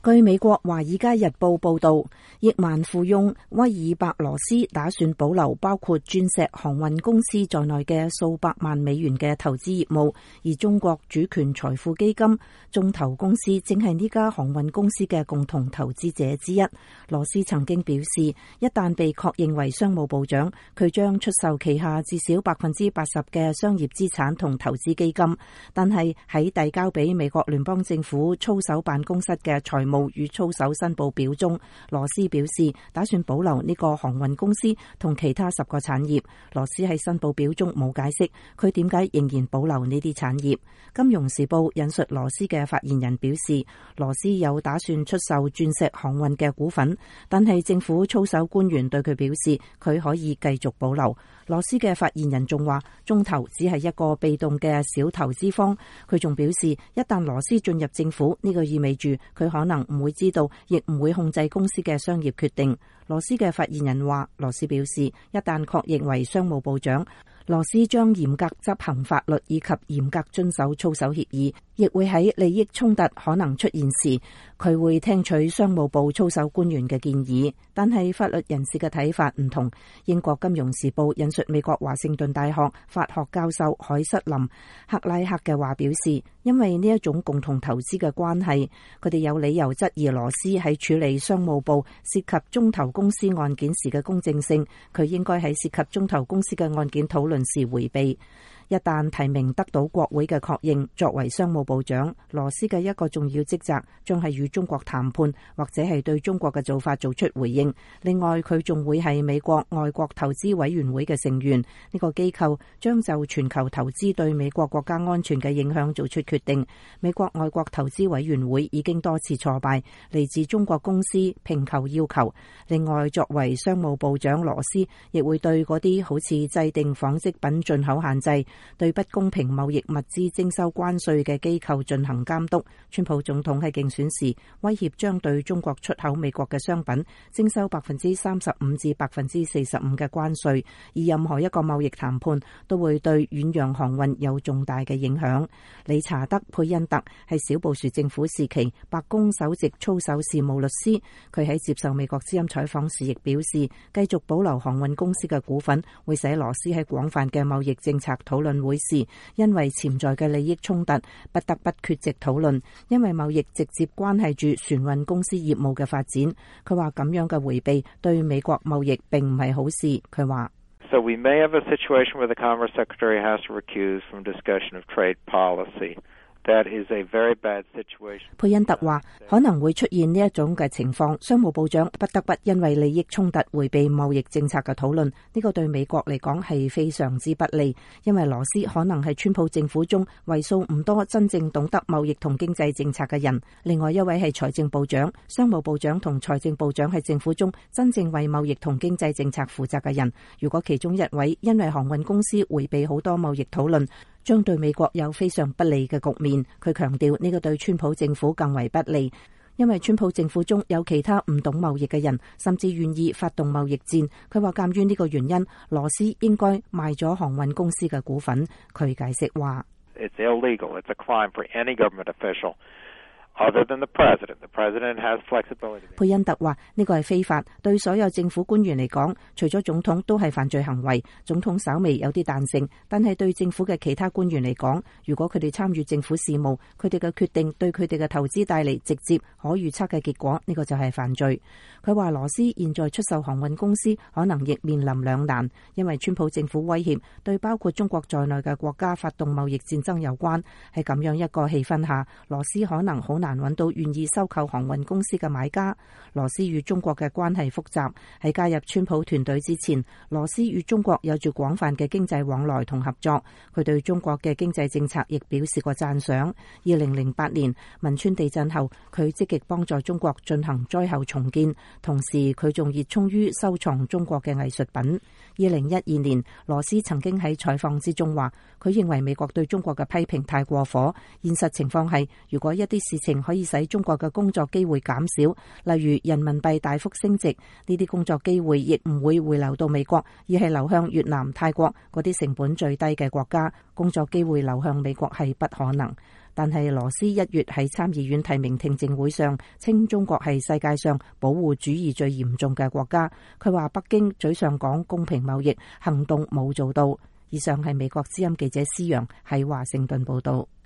據美國華爾街日報報道，億萬富翁威爾伯羅斯打算保留包括鑽石航運公司在內嘅數百萬美元嘅投資業務，而中國主權財富基金中投公司正係呢家航運公司嘅共同投資者之一。羅斯曾經表示，一旦被確認為商務部長，佢將出售旗下至少80%嘅商業資產同投資基金，但係喺遞交俾美國聯邦政府操守辦公室嘅財務與操守申報表中，羅斯表示打算保留呢個航運公司同其他10個產業。羅斯喺申報表中冇解釋佢點解仍然保留呢啲產業。金融時報引述羅斯嘅發言人表示，羅斯有打算出售鑽石航運嘅股份，但係政府操守官員對佢表示佢可以繼續保留。羅斯嘅發言人仲話，中投只係一個被動嘅小投資方。佢仲表示，一旦羅斯進入政府，呢個意味住佢可能唔會知道，亦唔會控制公司嘅商業決定。羅斯嘅發言人話，羅斯表示，一旦確認為商務部長，羅斯將嚴格執行法律以及嚴格遵守操守協議，亦會喺利益衝突可能出現時，佢會聽取商務部操守官員嘅建議。但係法律人士嘅睇法唔同。英國金融時報引述美國華盛頓大學法學教授海瑟琳·克拉克嘅話表示，因為呢一種共同投資嘅關係，佢哋有理由質疑羅斯喺處理商務部涉及中投公司案件時嘅公正性。佢應該喺涉及中投公司嘅案件討論時迴避。一旦提名得到國會嘅確認，作為商務部長，羅斯嘅一個重要職責將係與中國談判，或者係對中國嘅做法做出回應。另外，佢仲會係美國外國投資委員會嘅成員，呢個機構將就全球投資對美國國家安全嘅影響做出決定。美國外國投資委員會已經多次挫敗嚟自中國公司併購要求。另外，作為商務部長，羅斯亦會對嗰啲好似制定紡織品進口限制、對不公平貿易物資徵收關稅嘅機構進行監督。川普總統喺競選時威脅將對中國出口美國嘅商品徵收35%至45%嘅關稅，而任何一個貿易談判都會對遠洋航運有重大嘅影響。理查德·佩恩特係小布殊政府時期白宮首席操守事務律師，佢喺接受美國之音採訪時亦表示，繼續保留航運公司嘅股份會使羅斯喺廣泛嘅貿易政策討論會時，因為潛在嘅利益衝突，不得不缺席討論，因為貿易直接關係住船運公司業務嘅發展。佢話咁樣嘅迴避對美國貿易並唔係好事。佢話 So we may have a situation where the Commerce Secretary has to recuse from discussion of trade policy. That is a very bad situation. 佩恩特話可能會出現呢一種嘅情況，商務部長不得不因為利益衝突迴避貿易政策嘅討論。呢個對美國嚟講係非常之不利，因為羅斯可能係川普政府中為數唔多真正懂得貿易同經濟政策嘅人。另外一位係財政部長，商務部長同財政部長係政府中真正為貿易同經濟政策負責嘅人。如果其中一位因為航運公司迴避好多貿易討論，將對美國有非常不利嘅局面。佢強調呢個對川普政府更為不利，因為川普政府中有其他唔懂貿易嘅人，甚至願意發動貿易戰。佢話鑑於呢個原因，羅斯應該賣咗航運公司嘅股份。佢解釋話 ，It's illegal. It's a crime for any government official. Other than the president. The president has flexibility. 佩恩特話呢個係非法，對所有政府官員嚟講，除咗總統都係犯罪行為。總統稍微有啲彈性，但係對政府嘅其他官員嚟講，如果佢哋參與政府事務，佢哋嘅決定對佢哋嘅投資帶嚟直接可預測嘅結果，呢個就係犯罪。佢話羅斯現在出售航運公司可能亦面臨兩難，因為川普政府威脅對包括中國在內嘅國家發動貿易戰爭有關。喺咁樣一個氣氛下，羅斯可能好難揾到願意收購航運公司嘅買家。羅斯與中國嘅關係複雜，喺加入川普團隊之前，羅斯與中國有住廣泛嘅經濟往來同合作。佢對中國嘅經濟政策亦表示過讚賞。2008年汶川地震後，佢積極幫助中國進行災後重建，同時佢仲熱衷於收藏中國嘅藝術品。2012年，羅斯曾經喺採訪之中話，佢認為美國對中國嘅批評太過火。現實情況係，如果一啲事情可以使中國嘅工作機會減少，例如人民幣大幅升值，呢啲工作機會亦唔會回流到美國，而係流向越南、泰國嗰啲成本最低嘅國家。工作機會流向美國係不可能。 但係羅斯1月喺參議院提名聽證會上稱中國係世界上保護主義最嚴重嘅國家。佢話北京嘴上講公平貿易，行動冇做到。以上係美國之音記者施陽喺華盛頓報道。